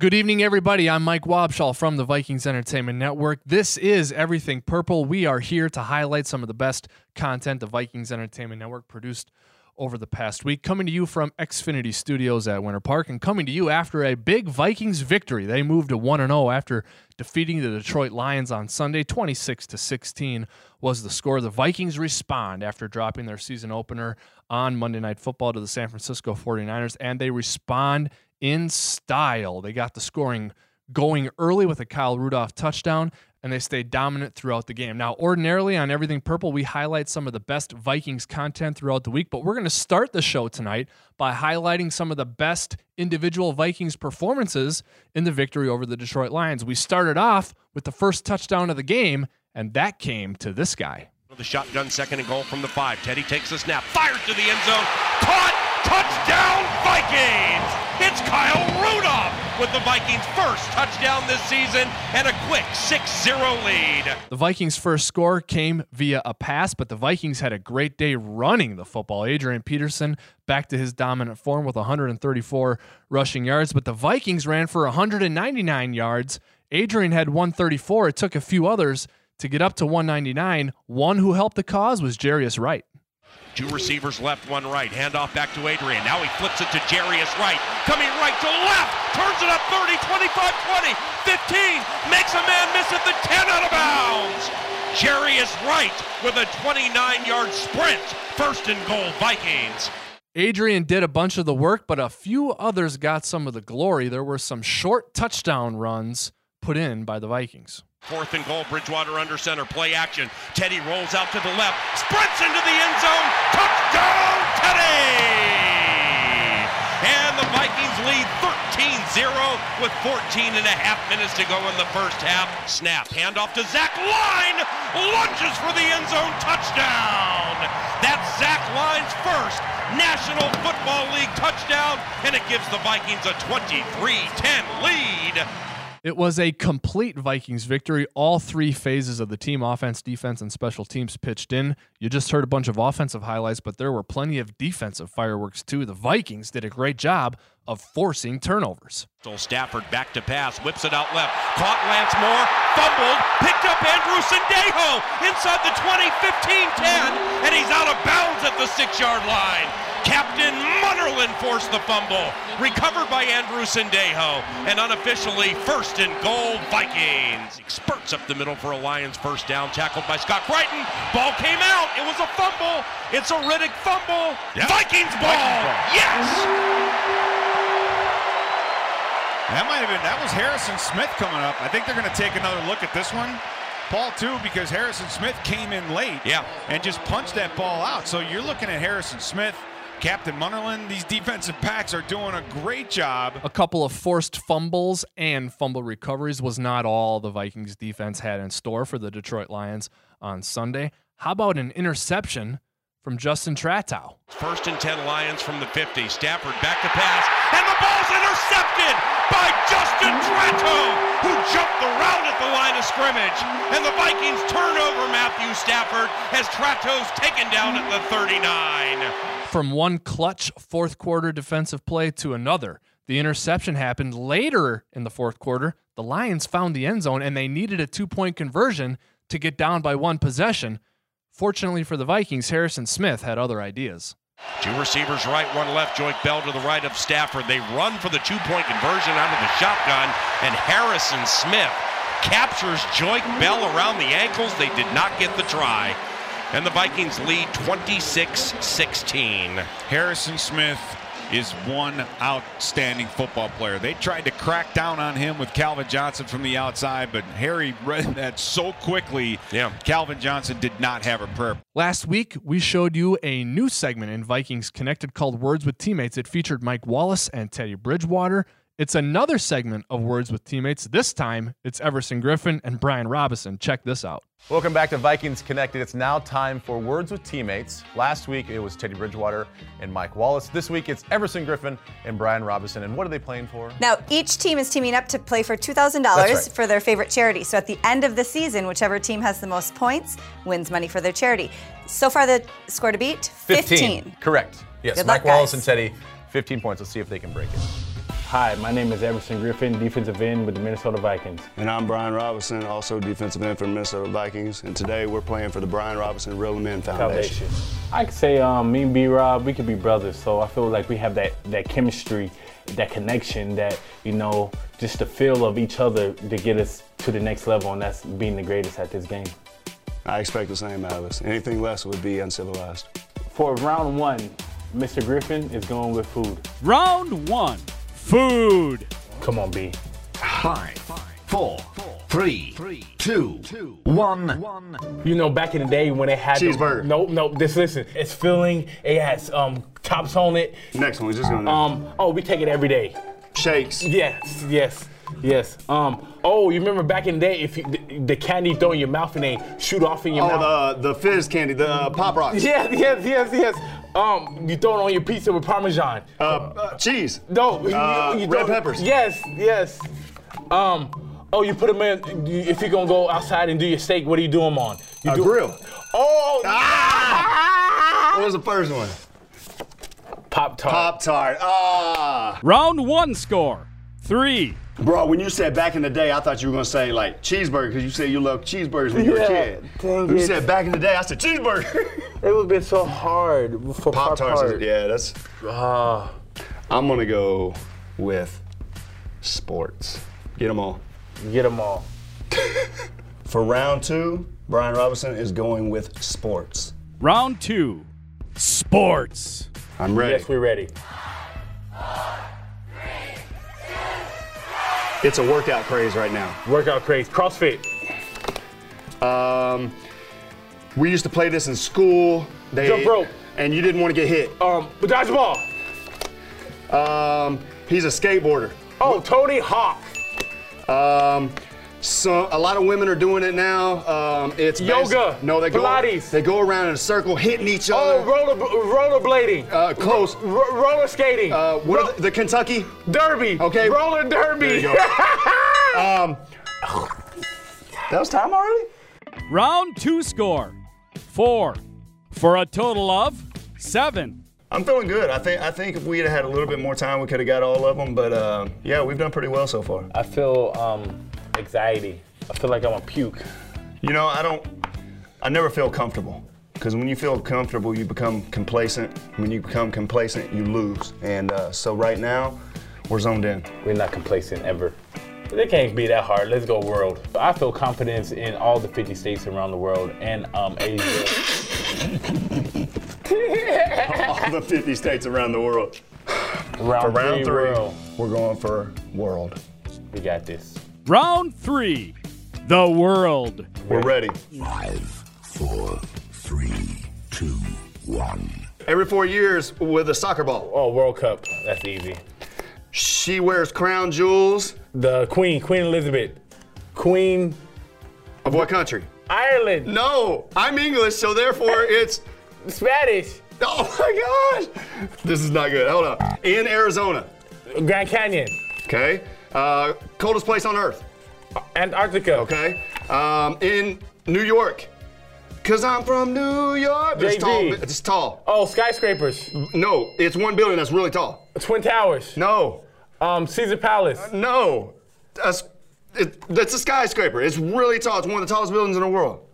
Good evening, everybody. I'm Mike Wobschall from the Vikings Entertainment Network. This is Everything Purple. We are here to highlight some of the best content the Vikings Entertainment Network produced over the past week. Coming to you from Xfinity Studios at Winter Park and coming to you after a big Vikings victory. They moved to 1-0 after defeating the Detroit Lions on Sunday. 26-16 was the score. The Vikings respond after dropping their season opener on Monday Night Football to the San Francisco 49ers, and they respond in style. They got the scoring going early with a Kyle Rudolph touchdown, and they stayed dominant throughout the game. Now, ordinarily on Everything Purple, we highlight some of the best Vikings content throughout the week, but we're going to start the show tonight by highlighting some of the best individual Vikings performances in the victory over the Detroit Lions. We started off with the first touchdown of the game, and that came to this guy. The shotgun, second and goal from the 5. Teddy takes the snap, fires to the end zone, caught, touchdown Vikings! It's Kyle Rudolph with the Vikings' first touchdown this season and a quick 6-0 lead. The Vikings' first score came via a pass, but the Vikings had a great day running the football. Adrian Peterson back to his dominant form with 134 rushing yards, but the Vikings ran for 199 yards. Adrian had 134. It took a few others to get up to 199. One who helped the cause was Jarius Wright. Two receivers left, one right. Handoff back to Adrian. Now he flips it to Jarius Wright. Coming right to left. Turns it up 30, 25, 20, 15. Makes a man miss at the 10 out of bounds. Jarius Wright with a 29-yard sprint. First and goal, Vikings. Adrian did a bunch of the work, but a few others got some of the glory. There were some short touchdown runs put in by the Vikings. Fourth and goal, Bridgewater under center, play action. Teddy rolls out to the left, sprints into the end zone, touchdown Teddy! And the Vikings lead 13-0 with 14 and a half minutes to go in the first half. Snap, handoff to Zach Line, lunges for the end zone, touchdown! That's Zach Line's first National Football League touchdown, and it gives the Vikings a 23-10 lead. It was a complete Vikings victory. All three phases of the team, offense, defense, and special teams, pitched in. You just heard a bunch of offensive highlights, but there were plenty of defensive fireworks too. The Vikings did a great job of forcing turnovers. Stafford back to pass, whips it out left, caught Lance Moore, fumbled, picked up Andrew Sendejo inside the 20, 15, 10, and he's out of bounds at the 6-yard line. Captain Munnerlyn forced the fumble, recovered by Andrew Sendejo, and unofficially first and goal Vikings. He spurts up the middle for a Lions first down, tackled by Scott Crichton. Ball came out, it was a fumble, it's a Riddick fumble. Yep. Vikings ball, yes! That was Harrison Smith coming up. I think they're going to take another look at this one, Paul, too, because Harrison Smith came in late and just punched that ball out. So you're looking at Harrison Smith, Captain Munnerlyn. These defensive backs are doing a great job. A couple of forced fumbles and fumble recoveries was not all the Vikings defense had in store for the Detroit Lions on Sunday. How about an interception from Justin Tratow? First and 10 Lions from the 50. Stafford back to pass, and the ball's intercepted by Justin Tratow, who jumped the route at the line of scrimmage. And the Vikings turn over Matthew Stafford as Tratow's taken down at the 39. From one clutch fourth quarter defensive play to another, the interception happened later in the fourth quarter. The Lions found the end zone, and they needed a 2-point conversion to get down by one possession. Fortunately for the Vikings, Harrison Smith had other ideas. Two receivers right, one left. Joique Bell to the right of Stafford. They run for the 2-point conversion out of the shotgun, and Harrison Smith captures Joique Bell around the ankles. They did not get the try. And the Vikings lead 26-16. Harrison Smith is one outstanding football player. They tried to crack down on him with Calvin Johnson from the outside, but Harry read that so quickly. Calvin Johnson did not have a prayer. Last week, we showed you a new segment in Vikings Connected called Words with Teammates. It featured Mike Wallace and Teddy Bridgewater. It's another segment of Words with Teammates. This time, it's Everson Griffen and Brian Robison. Check this out. Welcome back to Vikings Connected. It's now time for Words with Teammates. Last week, it was Teddy Bridgewater and Mike Wallace. This week, it's Everson Griffen and Brian Robison. And what are they playing for? Now, each team is teaming up to play for $2,000 for their favorite charity. So at the end of the season, whichever team has the most points wins money for their charity. So far, the score to beat? 15. Correct. Yes, Good Mike luck, Wallace guys. and Teddy, 15 points. Let's see if they can break it. Hi, my name is Everson Griffin, defensive end with the Minnesota Vikings. And I'm Brian Robinson, also defensive end for the Minnesota Vikings. And today we're playing for the Brian Robinson Real Men Foundation. I could say me and B-Rob, we could be brothers. So I feel like we have that chemistry, that connection, that, you know, just the feel of each other to get us to the next level, and that's being the greatest at this game. I expect the same out of us. Anything less would be uncivilized. For round 1, Mr. Griffin is going with food. Round 1, food. Come on, B. 5, 4, 3, 2, 1. You know, back in the day when they had cheeseburger. No, listen. It's filling. It has tops on it. Next one, we're just gonna. Oh, we take it every day. Shakes. Yes. Oh, you remember back in the day, if the candy throw in your mouth and they shoot off in your mouth? Oh, the fizz candy, the Pop Rocks. Yes. You throw it on your pizza with Parmesan. Cheese. No. You red peppers. Yes. Oh, you put them in. If you're gonna go outside and do your steak, what do you do them on? You do grill. Oh. What was the first one? Pop-Tart. Pop-Tart. Round 1 score, 3. Bro, when you said back in the day, I thought you were going to say, like, cheeseburger, because you said you loved cheeseburgers when you were a kid. When you said back in the day, I said cheeseburger. It would have been so hard for Pop-Tart. Yeah, that's... I'm going to go with sports. Get them all. For round 2, Brian Robinson is going with sports. Round 2, sports. I'm ready. Yes, we're ready. It's a workout craze right now. Workout craze. CrossFit. We used to play this in school. Jump rope. And you didn't want to get hit. Dodgeball. He's a skateboarder. Oh, Tony Hawk. So a lot of women are doing it now. It's yoga. No, they Pilates. They go around in a circle, hitting each other. Oh, rollerblading. Close. Roller skating. What are the Kentucky Derby. Okay. Roller derby. There you go. That was time already? Round 2 score, 4. For a total of 7. I'm feeling good. I think if we had had a little bit more time, we could have got all of them. But yeah, we've done pretty well so far. I feel anxiety. I feel like I'm gonna puke. You know, I never feel comfortable. Because when you feel comfortable, you become complacent. When you become complacent, you lose. And so right now, we're zoned in. We're not complacent ever. It can't be that hard. Let's go world. I feel confidence in all the 50 states around the world and Asia. All the 50 states around the world. For round 3, we're going for world. We got this. Round 3, the world. We're ready. 5, 4, 3, 2, 1. Every 4 years with a soccer ball. Oh, World Cup. That's easy. She wears crown jewels. The Queen Elizabeth. Queen. Of what country? Ireland. No, I'm English, so therefore it's Spanish. Oh my gosh. This is not good. Hold on. In Arizona. Grand Canyon. Okay. Coldest place on earth. Antarctica. Okay. In New York. Cause I'm from New York. It's tall. Oh, skyscrapers. No, it's one building that's really tall. Twin Towers. No. Caesar Palace. No. That's a skyscraper. It's really tall. It's one of the tallest buildings in the world.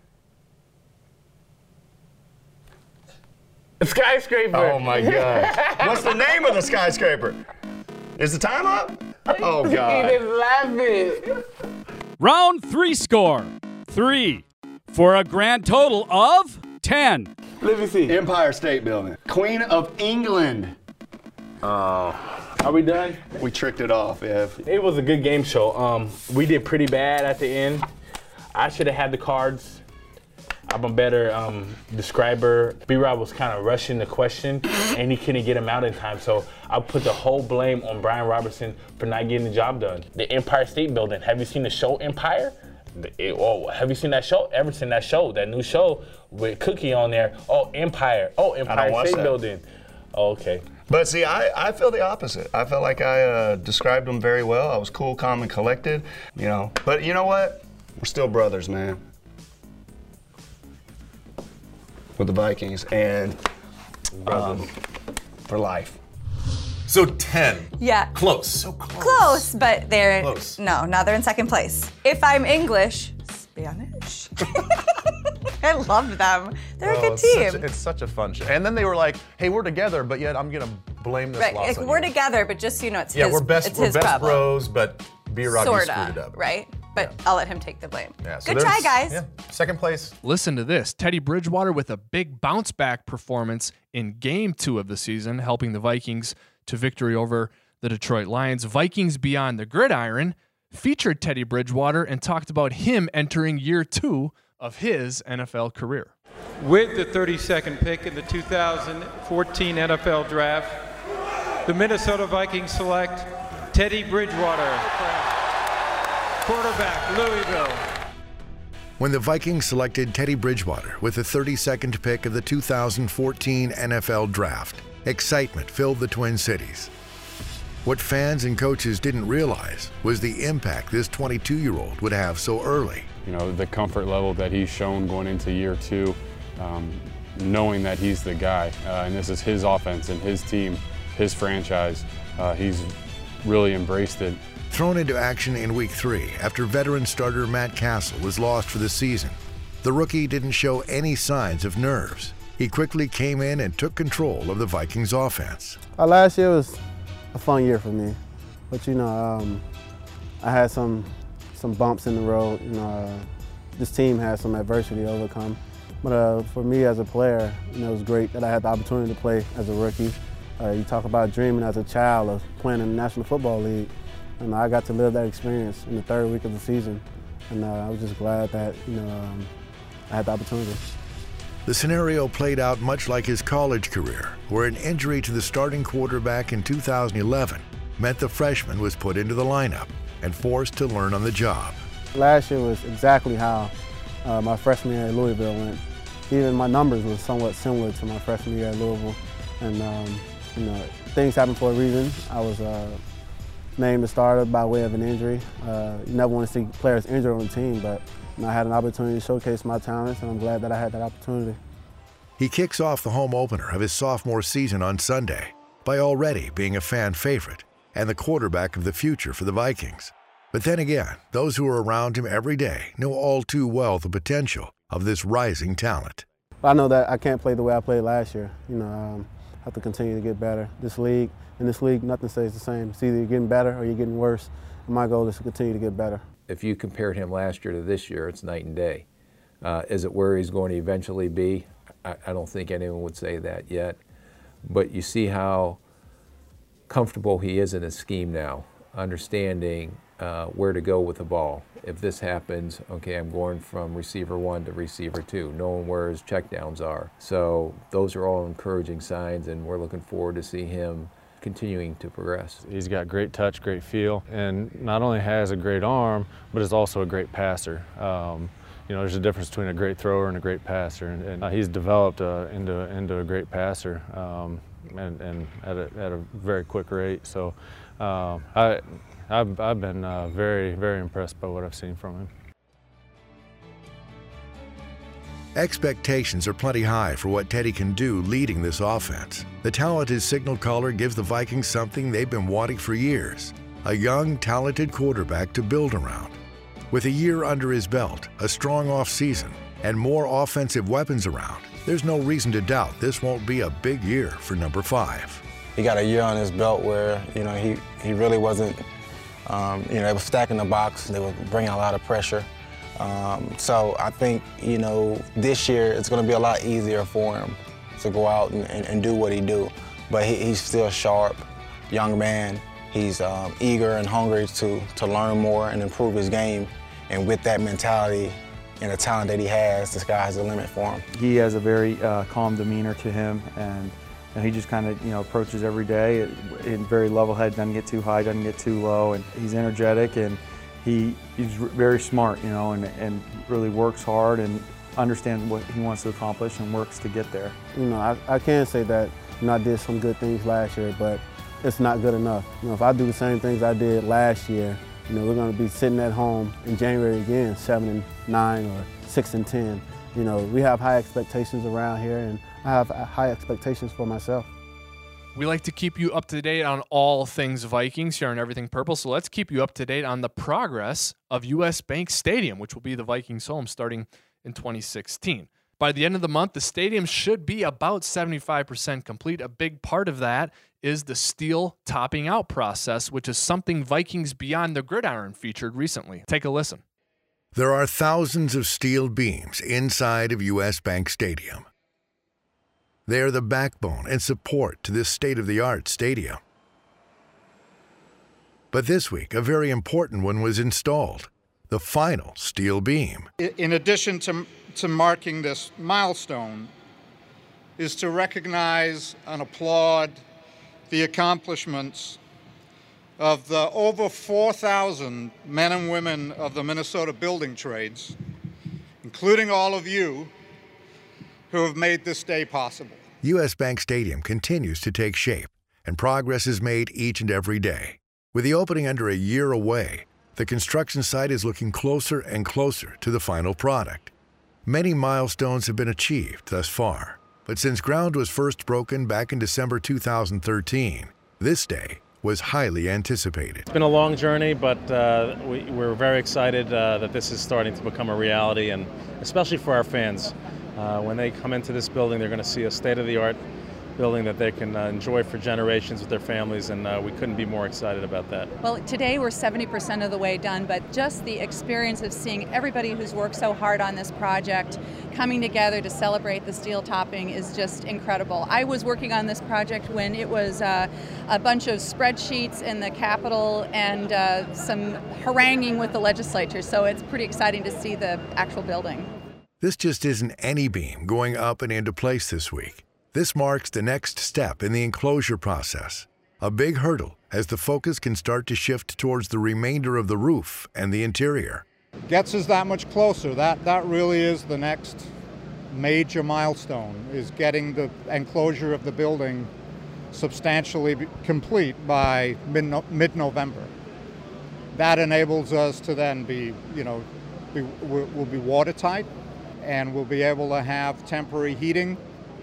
A skyscraper. Oh my gosh. What's the name of the skyscraper? Is the time up? Oh God. He is laughing. Round 3 score, 3. For a grand total of 10. Let me see. Empire State Building. Queen of England. Are we done? We tricked it off, Ev. It was a good game show. We did pretty bad at the end. I should have had the cards. I'm a better describer. B-Rob was kind of rushing the question, and he couldn't get him out in time. So I put the whole blame on Brian Robinson for not getting the job done. The Empire State Building. Have you seen the show Empire? Have you seen that show? Ever seen that show? That new show with Cookie on there. Oh, Empire. Oh, Empire State Building. Oh, okay. But see, I feel the opposite. I felt like I described them very well. I was cool, calm, and collected, you know. But you know what? We're still brothers, man. With the Vikings and for life. So 10. Yeah. Close. So close. Close, but they're Close. no. Now they're in second place. If I'm English, Spanish. I love them. They're a good team. It's such a fun show. And then they were like, "Hey, we're together, but yet I'm gonna blame this loss like on we're you." together, but just so you know, it's Yeah, his. we're best problem. bros, but B-Rob, you screwed it Sorta, up. right? But I'll let him take the blame. Yeah, so good try, guys. Yeah, second place. Listen to this. Teddy Bridgewater with a big bounce back performance in Game 2 of the season, helping the Vikings to victory over the Detroit Lions. Vikings Beyond the Gridiron featured Teddy Bridgewater and talked about him entering year 2 of his NFL career. With the 32nd pick in the 2014 NFL Draft, the Minnesota Vikings select Teddy Bridgewater, quarterback, Louisville. When the Vikings selected Teddy Bridgewater with the 32nd pick of the 2014 NFL Draft, excitement filled the Twin Cities. What fans and coaches didn't realize was the impact this 22-year-old would have so early. You know, the comfort level that he's shown going into year 2, knowing that he's the guy, and this is his offense and his team, his franchise, he's really embraced it. Thrown into action in Week 3 after veteran starter Matt Castle was lost for the season, the rookie didn't show any signs of nerves. He quickly came in and took control of the Vikings offense. Last year was a fun year for me, but you know, I had some bumps in the road. You know, this team had some adversity to overcome. But for me as a player, you know, it was great that I had the opportunity to play as a rookie. You talk about dreaming as a child of playing in the National Football League, and I got to live that experience in the 3rd week of the season, and I was just glad that I had the opportunity. The scenario played out much like his college career, where an injury to the starting quarterback in 2011 meant the freshman was put into the lineup and forced to learn on the job. Last year was exactly how my freshman year at Louisville went. Even my numbers were somewhat similar to my freshman year at Louisville. And you know, things happen for a reason. I was named the starter by way of an injury. You never want to see players injured on the team, but you know, I had an opportunity to showcase my talents, and I'm glad that I had that opportunity. He kicks off the home opener of his sophomore season on Sunday by already being a fan favorite and the quarterback of the future for the Vikings. But then again, those who are around him every day know all too well the potential of this rising talent. I know that I can't play the way I played last year. You know, I have to continue to get better. In this league, nothing stays the same. It's either you're getting better or you're getting worse. And my goal is to continue to get better. If you compared him last year to this year, it's night and day. Is it where he's going to eventually be? I don't think anyone would say that yet. But you see how comfortable he is in his scheme now, understanding where to go with the ball. If this happens, okay, I'm going from receiver 1 to receiver 2, knowing where his checkdowns are. So those are all encouraging signs, and we're looking forward to see him continuing to progress. He's got great touch, great feel, and not only has a great arm, but is also a great passer. You know, there's a difference between a great thrower and a great passer, and he's developed into a great passer, and at a very quick rate. So I've been very, very impressed by what I've seen from him. Expectations are plenty high for what Teddy can do leading this offense. The talented signal caller gives the Vikings something they've been wanting for years, a young, talented quarterback to build around. With a year under his belt, a strong offseason, and more offensive weapons around, there's no reason to doubt this won't be a big year for number 5. He got a year on his belt where, you know, he really wasn't, you know, they were stacking the box, they were bringing a lot of pressure. So I think, you know, this year it's going to be a lot easier for him to go out and do what he do. But he's still sharp, young man. He's eager and hungry to learn more and improve his game. And with that mentality and the talent that he has, the sky's the limit for him. He has a very calm demeanor to him, and he just kind of, you know, approaches every day in very level head, doesn't get too high, doesn't get too low, and he's energetic, and he's very smart, you know, and really works hard and understands what he wants to accomplish and works to get there. You know, I can say that, you know, I did some good things last year, but it's not good enough. You know, if I do the same things I did last year, you know, we're going to be sitting at home in January again, 7-9 or 6-10. You know, we have high expectations around here, and I have high expectations for myself. We like to keep you up to date on all things Vikings here on Everything Purple, so let's keep you up to date on the progress of US Bank Stadium, which will be the Vikings' home starting in 2016. By the end of the month, the stadium should be about 75% complete. A big part of that is the steel topping out process, which is something Vikings Beyond the Gridiron featured recently. Take a listen. There are thousands of steel beams inside of US Bank Stadium. They are the backbone and support to this state-of-the-art stadium. But this week, a very important one was installed, the final steel beam. In addition to marking this milestone, is to recognize and applaud the accomplishments of the over 4,000 men and women of the Minnesota building trades, including all of you who have made this day possible. US Bank Stadium continues to take shape, and progress is made each and every day. With the opening under a year away, the construction site is looking closer and closer to the final product. Many milestones have been achieved thus far, but since ground was first broken back in December 2013, this day was highly anticipated. It's been a long journey, but we're very excited that this is starting to become a reality, and especially for our fans. When they come into this building, they're going to see a state-of-the-art building that they can enjoy for generations with their families, and we couldn't be more excited about that. Well, today we're 70% of the way done, but just the experience of seeing everybody who's worked so hard on this project coming together to celebrate the steel topping is just incredible. I was working on this project when it was a bunch of spreadsheets in the Capitol and some haranguing with the legislature, so it's pretty exciting to see the actual building. This just isn't any beam going up and into place this week. This marks the next step in the enclosure process, a big hurdle as the focus can start to shift towards the remainder of the roof and the interior. Gets us that much closer. That really is the next major milestone, is getting the enclosure of the building substantially complete by mid-November. That enables us to then we'll be watertight, and we'll be able to have temporary heating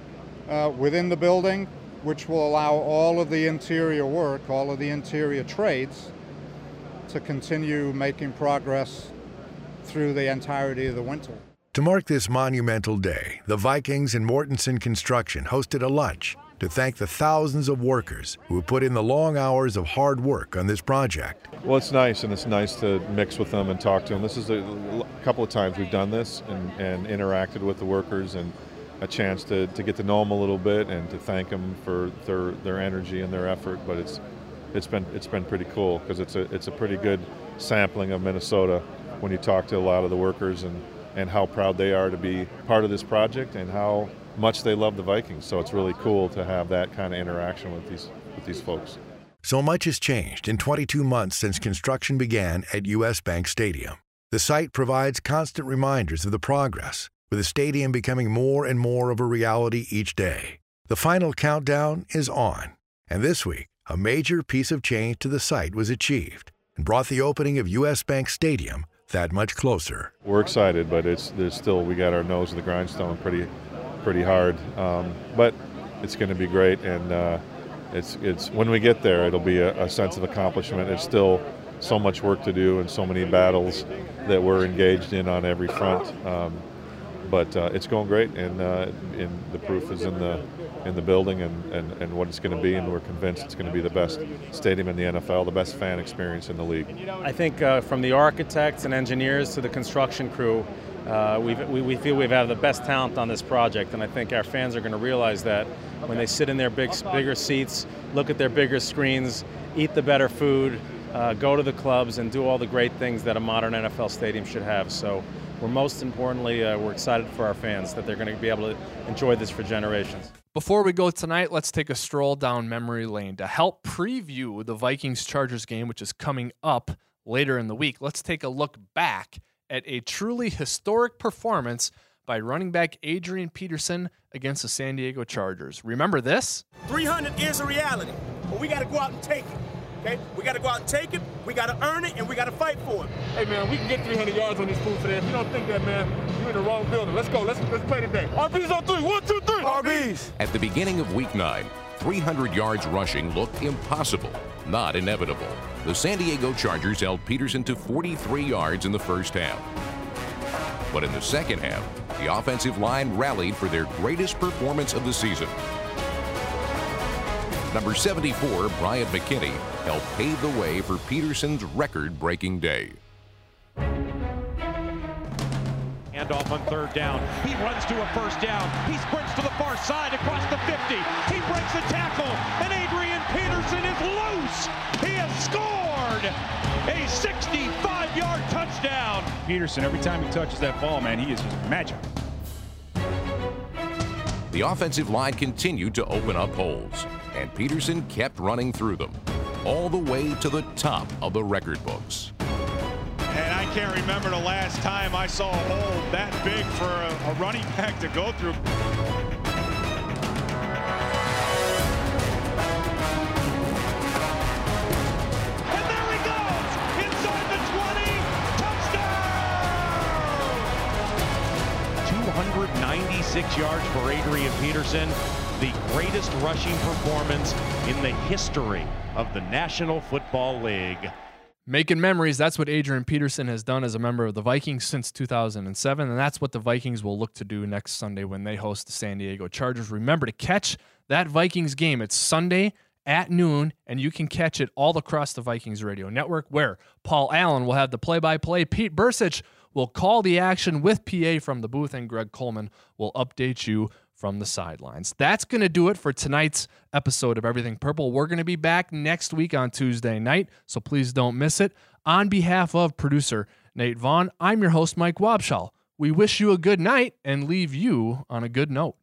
within the building, which will allow all of the interior work, all of the interior trades to continue making progress through the entirety of the winter. To mark this monumental day, the Vikings and Mortensen Construction hosted a lunch to thank the thousands of workers who put in the long hours of hard work on this project. Well, it's nice, and it's nice to mix with them and talk to them. This is a couple of times we've done this and interacted with the workers, and a chance to get to know them a little bit and to thank them for their energy and their effort. But it's been pretty cool because it's a pretty good sampling of Minnesota when you talk to a lot of the workers and how proud they are to be part of this project and how much they love the Vikings. So it's really cool to have that kind of interaction with these folks. So much has changed in 22 months since construction began at US Bank Stadium. The site provides constant reminders of the progress, with the stadium becoming more and more of a reality each day. The final countdown is on, and this week, a major piece of change to the site was achieved and brought the opening of US Bank Stadium that much closer. We're excited, but we got our nose to the grindstone pretty hard, but it's going to be great, and it's when we get there, it'll be a sense of accomplishment. It's still so much work to do and so many battles that we're engaged in on every front. But it's going great, and the proof is in the building and what it's going to be, and we're convinced it's going to be the best stadium in the NFL, the best fan experience in the league. I think from the architects and engineers to the construction crew, we feel we've had the best talent on this project, and I think our fans are going to realize that when they sit in their bigger seats, look at their bigger screens, eat the better food, go to the clubs, and do all the great things that a modern NFL stadium should have. So most importantly, we're excited for our fans that they're going to be able to enjoy this for generations. Before we go tonight, let's take a stroll down memory lane. To help preview the Vikings-Chargers game, which is coming up later in the week, let's take a look back at a truly historic performance by running back Adrian Peterson against the San Diego Chargers. Remember this? 300 is a reality, but we got to go out and take it. Okay? We got to go out and take it, we got to earn it, and we got to fight for it. Hey, man, we can get 300 yards on this fool today. If you don't think that, man, you're in the wrong building. Let's go. Let's play today. RBs on three. 1, 2, 3. RBs. At the beginning of Week 9, 300 yards rushing looked impossible, not inevitable. The San Diego Chargers held Peterson to 43 yards in the first half. But in the second half, the offensive line rallied for their greatest performance of the season. Number 74, Bryant McKinnie, helped pave the way for Peterson's record-breaking day. Handoff on third down. He runs to a first down. He sprints to the far side across the 50. He breaks the tackle, and Adrian Peterson is loose. He has scored a 65-yard touchdown. Peterson, every time he touches that ball, man, he is just magic. The offensive line continued to open up holes, and Peterson kept running through them, all the way to the top of the record books. And I can't remember the last time I saw a hole that big for a running back to go through. And there he goes! Inside the 20! Touchdown! 296 yards for Adrian Peterson. The greatest rushing performance in the history of the National Football League. Making memories, that's what Adrian Peterson has done as a member of the Vikings since 2007, and that's what the Vikings will look to do next Sunday when they host the San Diego Chargers. Remember to catch that Vikings game. It's Sunday at noon, and you can catch it all across the Vikings radio network, where Paul Allen will have the play-by-play. Pete Bursich will call the action with PA from the booth, and Greg Coleman will update you from the sidelines. That's going to do it for tonight's episode of Everything Purple. We're going to be back next week on Tuesday night, so please don't miss it. On behalf of producer Nate Vaughn, I'm your host, Mike Wabschall. We wish you a good night and leave you on a good note.